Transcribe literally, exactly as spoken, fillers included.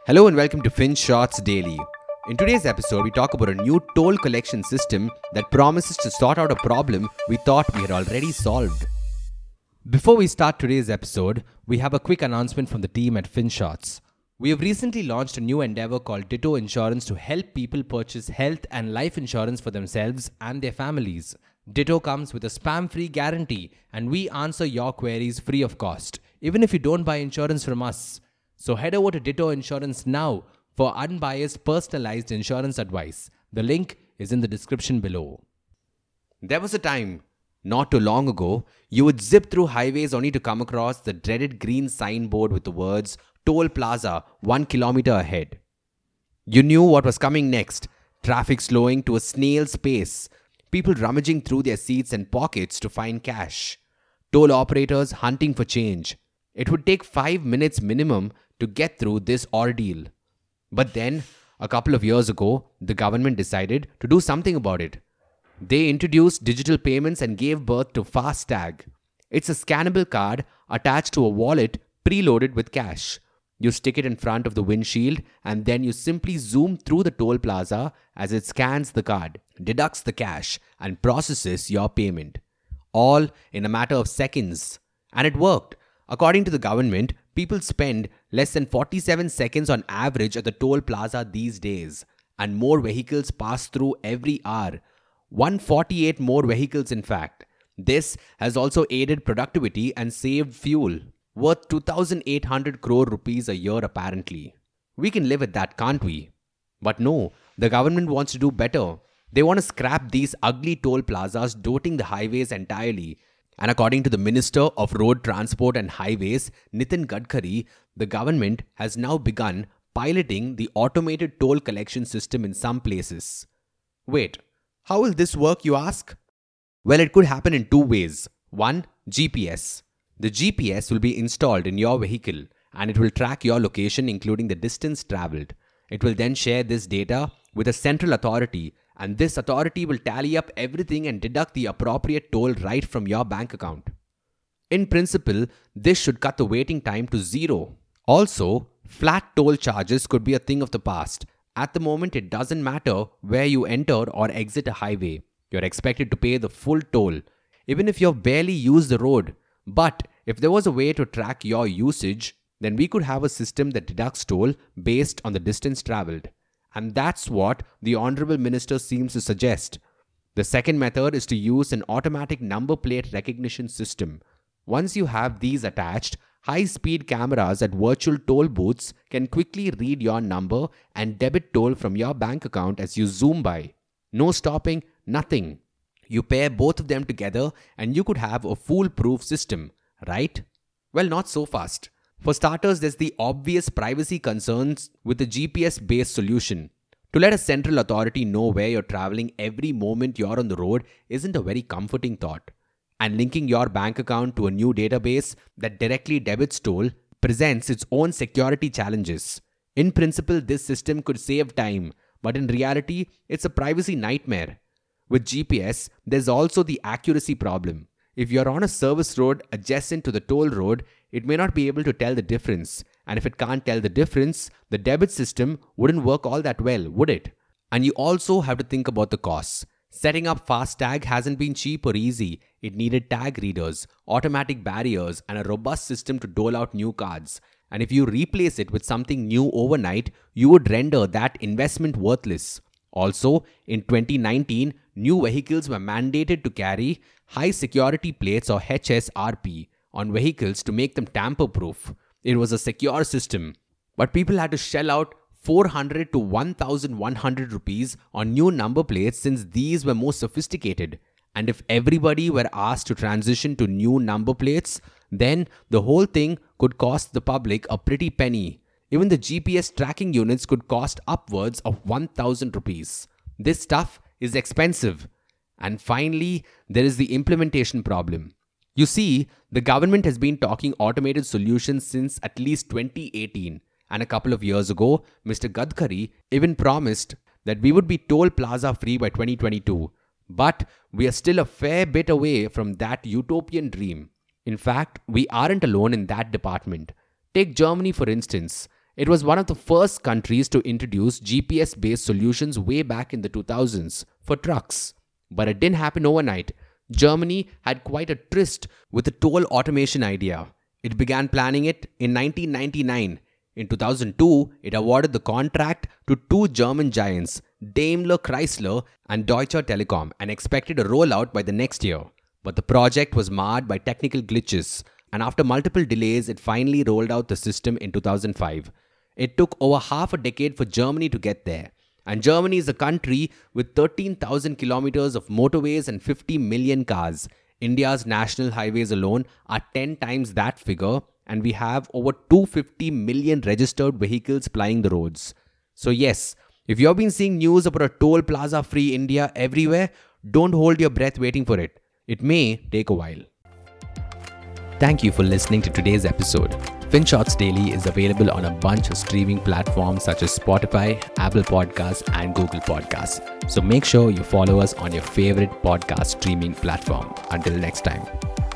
Hello and welcome to FinShots Daily. In today's episode, we talk about a new toll collection system that promises to sort out a problem we thought we had already solved. Before we start today's episode, we have a quick announcement from the team at FinShots. We have recently launched a new endeavor called Ditto Insurance to help people purchase health and life insurance for themselves and their families. Ditto comes with a spam-free guarantee, and we answer your queries free of cost, even if you don't buy insurance from us. So head over to Ditto Insurance now for unbiased, personalized insurance advice. The link is in the description below. There was a time, not too long ago, you would zip through highways only to come across the dreaded green signboard with the words Toll Plaza one kilometer ahead. You knew what was coming next: traffic slowing to a snail's pace, people rummaging through their seats and pockets to find cash, toll operators hunting for change. It would take five minutes minimum to get through this ordeal. But then, a couple of years ago, the government decided to do something about it. They introduced digital payments and gave birth to FASTag. It's a scannable card attached to a wallet preloaded with cash. You stick it in front of the windshield and then you simply zoom through the toll plaza as it scans the card, deducts the cash, and processes your payment. All in a matter of seconds. And it worked. According to the government, people spend less than forty-seven seconds on average at the toll plaza these days, and more vehicles pass through every hour. one hundred forty-eight more vehicles, in fact. This has also aided productivity and saved fuel, worth two thousand eight hundred crore rupees a year apparently. We can live with that, can't we? But no, the government wants to do better. They want to scrap these ugly toll plazas dotting the highways entirely. And according to the Minister of Road Transport and Highways, Nitin Gadkari, the government has now begun piloting the automated toll collection system in some places. Wait, how will this work, you ask? Well, it could happen in two ways. One, G P S. The G P S will be installed in your vehicle and it will track your location, including the distance traveled. It will then share this data with a central authority, and this authority will tally up everything and deduct the appropriate toll right from your bank account. In principle, this should cut the waiting time to zero. Also, flat toll charges could be a thing of the past. At the moment, it doesn't matter where you enter or exit a highway. You're expected to pay the full toll, even if you've barely used the road. But if there was a way to track your usage, then we could have a system that deducts toll based on the distance traveled. And that's what the Honorable Minister seems to suggest. The second method is to use an automatic number plate recognition system. Once you have these attached, high-speed cameras at virtual toll booths can quickly read your number and debit toll from your bank account as you zoom by. No stopping, nothing. You pair both of them together and you could have a foolproof system, right? Well, not so fast. For starters, there's the obvious privacy concerns with the G P S-based solution. To let a central authority know where you're traveling every moment you're on the road isn't a very comforting thought. And linking your bank account to a new database that directly debits toll presents its own security challenges. In principle, this system could save time, but in reality, it's a privacy nightmare. With G P S, there's also the accuracy problem. If you're on a service road adjacent to the toll road, it may not be able to tell the difference. And if it can't tell the difference, the debit system wouldn't work all that well, would it? And you also have to think about the costs. Setting up FASTag hasn't been cheap or easy. It needed tag readers, automatic barriers, and a robust system to dole out new cards. And if you replace it with something new overnight, you would render that investment worthless. Also, in twenty nineteen, new vehicles were mandated to carry high security plates or H S R P on vehicles to make them tamper-proof. It was a secure system, but people had to shell out four hundred to one thousand one hundred rupees on new number plates since these were more sophisticated. And if everybody were asked to transition to new number plates, then the whole thing could cost the public a pretty penny. Even the G P S tracking units could cost upwards of one thousand rupees. This stuff is expensive. And finally, there is the implementation problem. You see, the government has been talking automated solutions since at least twenty eighteen. And a couple of years ago, Mister Gadkari even promised that we would be toll plaza free by twenty twenty-two. But we are still a fair bit away from that utopian dream. In fact, we aren't alone in that department. Take Germany for instance. It was one of the first countries to introduce G P S-based solutions way back in the two thousands for trucks. But it didn't happen overnight. Germany had quite a tryst with the toll automation idea. It began planning it in nineteen ninety-nine. In two thousand two, it awarded the contract to two German giants, Daimler Chrysler and Deutsche Telekom, and expected a rollout by the next year. But the project was marred by technical glitches, and after multiple delays, it finally rolled out the system in two thousand five. It took over half a decade for Germany to get there. And Germany is a country with thirteen thousand kilometers of motorways and fifty million cars. India's national highways alone are ten times that figure, and we have over two hundred fifty million registered vehicles plying the roads. So yes, if you've been seeing news about a toll plaza free India everywhere, don't hold your breath waiting for it. It may take a while. Thank you for listening to today's episode. FinShots Daily is available on a bunch of streaming platforms such as Spotify, Apple Podcasts, and Google Podcasts. So make sure you follow us on your favorite podcast streaming platform. Until next time.